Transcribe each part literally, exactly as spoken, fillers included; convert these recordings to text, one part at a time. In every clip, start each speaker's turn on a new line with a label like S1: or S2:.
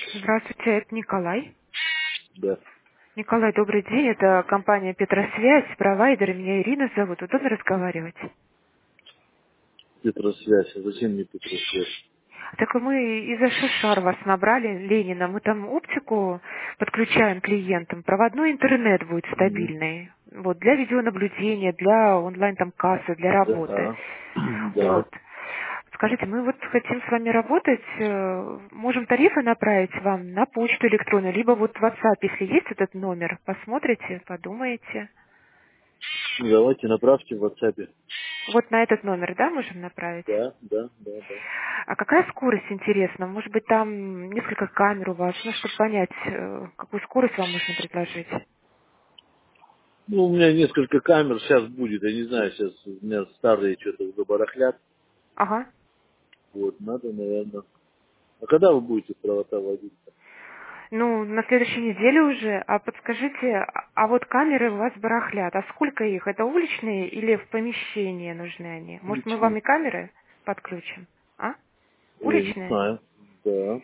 S1: Здравствуйте, это Николай.
S2: Да.
S1: Николай, добрый день. Это компания Петросвязь, провайдер. Меня Ирина зовут. Удобно разговаривать?
S2: Петросвязь. А зачем мне Петросвязь?
S1: Так мы из-за Шишар вас набрали, Ленина. Мы там оптику подключаем клиентам. Проводной интернет будет
S2: Мгм.
S1: стабильный. Вот, для видеонаблюдения, для онлайн там кассы, для работы.
S2: Да.
S1: Вот.
S2: Да.
S1: Скажите, мы вот хотим с вами работать, э, можем тарифы направить вам на почту электронную, либо вот в WhatsApp, если есть этот номер, посмотрите, подумаете.
S2: Ну, давайте направьте в WhatsApp.
S1: Вот на этот номер, да, можем направить?
S2: Да, да, да, да.
S1: А какая скорость, интересно? Может быть, там несколько камер у вас, ну, чтобы понять, э, какую скорость вам можно предложить?
S2: Ну, у меня несколько камер сейчас будет. Я не знаю, сейчас у меня старые что-то уже барахлят.
S1: Ага.
S2: Вот, надо, наверное. А когда вы будете правота водить?
S1: Ну, на следующей неделе уже. А подскажите, а а вот камеры у вас барахлят. А сколько их? Это уличные или в помещении нужны они? Может, мы вам
S2: Личные.
S1: и камеры подключим? А?
S2: Я не
S1: Уличные?
S2: знаю. Да.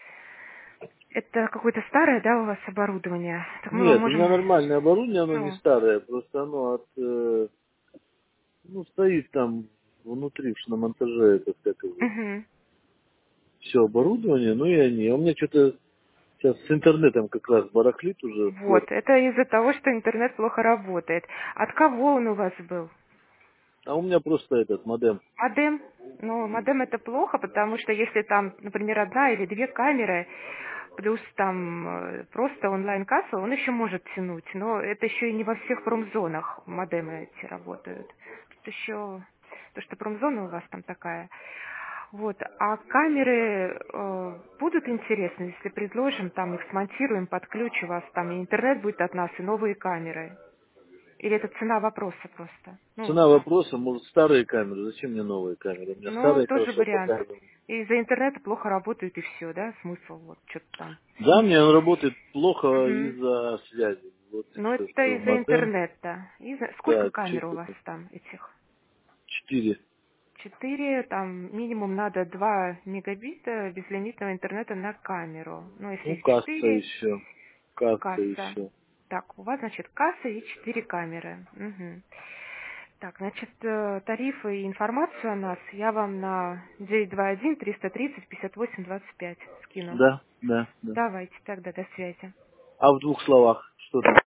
S1: Это какое-то старое, да, у вас оборудование? Так мы вам
S2: Нет, у меня
S1: можем...
S2: нормальное оборудование, оно не
S1: Ну,
S2: старое. Просто оно от... э, ну, стоит там внутри, на монтаже, это как его,
S1: угу.
S2: все оборудование, ну и они. А у меня что-то сейчас с интернетом как раз барахлит уже
S1: Вот,
S2: год.
S1: это из-за того, что интернет плохо работает. От кого он у вас был?
S2: А у меня просто этот модем.
S1: Модем? Ну, модем это плохо, потому что если там, например, одна или две камеры, плюс там э, просто онлайн-касса, он еще может тянуть. Но это еще и не во всех промзонах модемы эти работают. Тут еще то, что промзона у вас там такая. Вот. А камеры э, будут интересны, если предложим, там их смонтируем под ключ, у вас там и интернет будет от нас, и новые камеры. Или это цена вопроса просто? Ну,
S2: Цена
S1: как?
S2: вопроса, может, старые камеры, зачем мне новые камеры? У меня
S1: Ну,
S2: старые
S1: тоже
S2: хорошо
S1: вариант.
S2: показывают.
S1: Из-за интернета плохо работают и все, да, смысл вот что-то там.
S2: Да, мне он работает плохо
S1: Угу.
S2: из-за связи. Вот и
S1: Но
S2: все,
S1: это
S2: что
S1: из-за
S2: модем,
S1: интернета. Из-за... Сколько
S2: да,
S1: камер у вас
S2: четыре.
S1: там этих?
S2: Четыре.
S1: Четыре, там минимум надо два мегабита безлимитного интернета на камеру. Ну, если
S2: Ну,
S1: их
S2: касса
S1: четыре,
S2: еще. Касса
S1: касса.
S2: еще.
S1: Так, у вас, значит, касса и четыре камеры. Мгм. Так, значит, э, тарифы и информацию о нас я вам на девять два один триста тридцать пятьдесят восемь двадцать пять скину.
S2: Да, да, да.
S1: Давайте тогда, до связи.
S2: А в двух словах, что там?